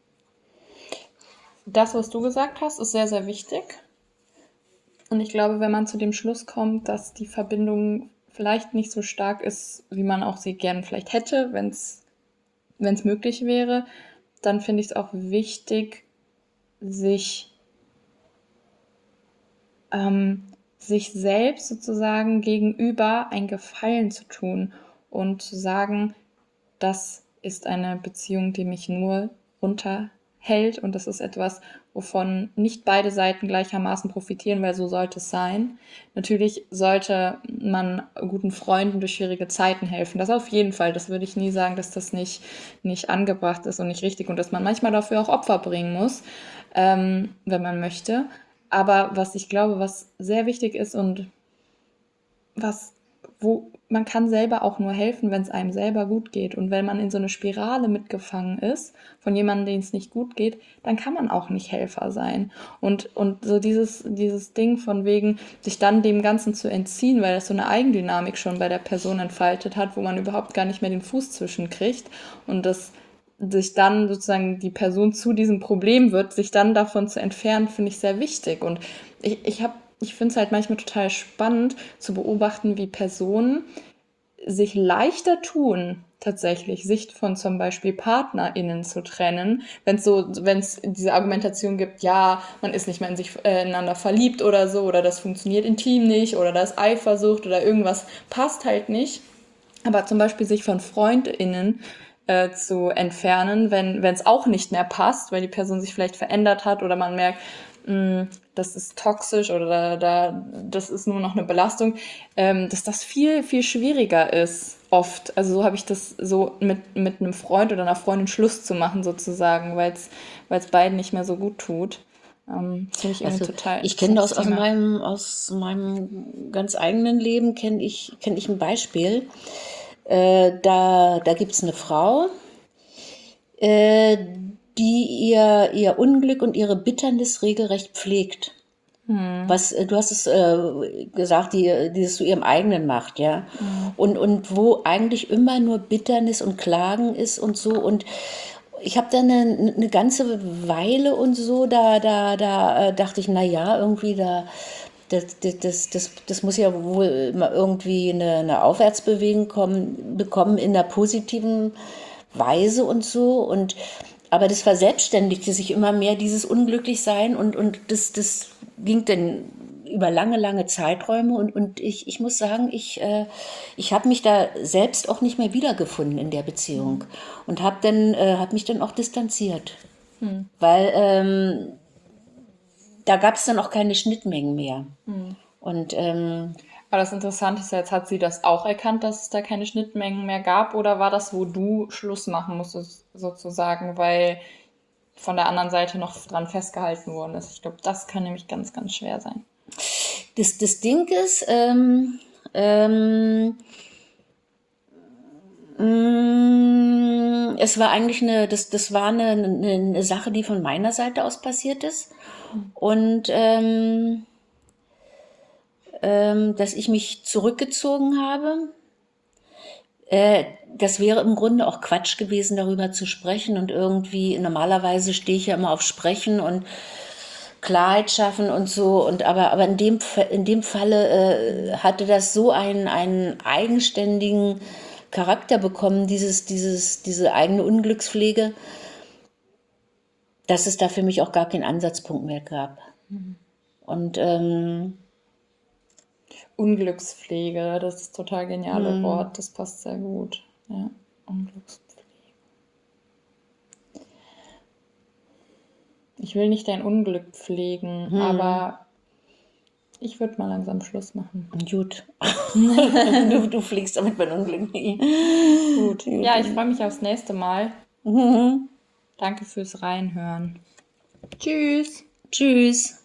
Das, was du gesagt hast, ist sehr, sehr wichtig. Und ich glaube, wenn man zu dem Schluss kommt, dass die Verbindung vielleicht nicht so stark ist, wie man auch sie gern vielleicht hätte, wenn es wenn es möglich wäre, dann finde ich es auch wichtig, sich, ähm, sich selbst sozusagen gegenüber einen Gefallen zu tun und zu sagen, das ist eine Beziehung, die mich nur runterhält und das ist etwas, wovon nicht beide Seiten gleichermaßen profitieren, weil so sollte es sein. Natürlich sollte man guten Freunden durch schwierige Zeiten helfen. Das auf jeden Fall. Das würde ich nie sagen, dass das nicht, nicht angebracht ist und nicht richtig und dass man manchmal dafür auch Opfer bringen muss, ähm, wenn man möchte. Aber was ich glaube, was sehr wichtig ist und was, wo man kann selber auch nur helfen, wenn es einem selber gut geht. Und wenn man in so eine Spirale mitgefangen ist, von jemandem, denen es nicht gut geht, dann kann man auch nicht Helfer sein. Und, und so dieses, dieses Ding von wegen, sich dann dem Ganzen zu entziehen, weil das so eine Eigendynamik schon bei der Person entfaltet hat, wo man überhaupt gar nicht mehr den Fuß zwischenkriegt und das sich dann sozusagen die Person zu diesem Problem wird, sich dann davon zu entfernen, finde ich sehr wichtig. Und ich, ich habe ich finde es halt manchmal total spannend zu beobachten, wie Personen sich leichter tun, tatsächlich sich von zum Beispiel PartnerInnen zu trennen, wenn es so, wenn es diese Argumentation gibt, ja, man ist nicht mehr in sich äh, ineinander verliebt oder so, oder das funktioniert intim nicht, oder da ist Eifersucht oder irgendwas passt halt nicht. Aber zum Beispiel sich von FreundInnen äh, zu entfernen, wenn es auch nicht mehr passt, weil die Person sich vielleicht verändert hat oder man merkt, mh, das ist toxisch oder da, da, das ist nur noch eine Belastung, ähm, dass das viel, viel schwieriger ist, oft. Also so habe ich das so mit, mit einem Freund oder einer Freundin Schluss zu machen, sozusagen, weil es beiden nicht mehr so gut tut. Ähm, das finde ich irgendwie Also total ich kenne aus, interessantes aus Thema. meinem, aus meinem ganz eigenen Leben, kenne ich, kenn ich ein Beispiel. Äh, da da gibt es eine Frau, äh, die ihr, ihr Unglück und ihre Bitternis regelrecht pflegt. Was, äh, du hast es äh, gesagt, die, die es zu ihrem eigenen macht, ja. Und, und wo eigentlich immer nur Bitternis und Klagen ist und so. Und ich habe dann eine, eine ganze Weile und so, da, da, da äh, dachte ich, na ja, irgendwie da, das, das, das, das, das muss ja wohl mal irgendwie eine, eine Aufwärtsbewegung kommen, bekommen in einer positiven Weise und so. Und aber das verselbstständigte sich immer mehr, dieses Unglücklichsein, und, und das, das ging dann über lange, lange Zeiträume. Und, und ich, ich muss sagen, ich, äh, ich habe mich da selbst auch nicht mehr wiedergefunden in der Beziehung und habe dann, äh, hab mich dann auch distanziert, weil ähm, da gab es dann auch keine Schnittmengen mehr. Und ähm, Aber das Interessante ist ja, jetzt hat sie das auch erkannt, dass es da keine Schnittmengen mehr gab, oder war das, wo du Schluss machen musstest, sozusagen, weil von der anderen Seite noch dran festgehalten worden ist? Ich glaube, das kann nämlich ganz, ganz schwer sein. das, das Ding ist, ähm, ähm, mh, es war eigentlich eine, das, das war eine, eine, eine Sache, die von meiner Seite aus passiert ist. Und ähm, ähm, dass ich mich zurückgezogen habe. Äh, das wäre im Grunde auch Quatsch gewesen, darüber zu sprechen. Und irgendwie, normalerweise stehe ich ja immer auf Sprechen und Klarheit schaffen und so. Und aber, aber in dem, Fa- in dem Falle äh, hatte das so einen, einen eigenständigen Charakter bekommen, dieses, dieses, diese eigene Unglückspflege, dass es da für mich auch gar keinen Ansatzpunkt mehr gab. Und ähm, Unglückspflege, das ist total geniale Wort, das passt sehr gut. Ja, Unglückspflege. Ich will nicht dein Unglück pflegen, aber ich würde mal langsam Schluss machen. gut. du, du fliegst damit mein Unglück. Gut. Ja, ich freue mich aufs nächste Mal. Danke fürs Reinhören. Tschüss. Tschüss.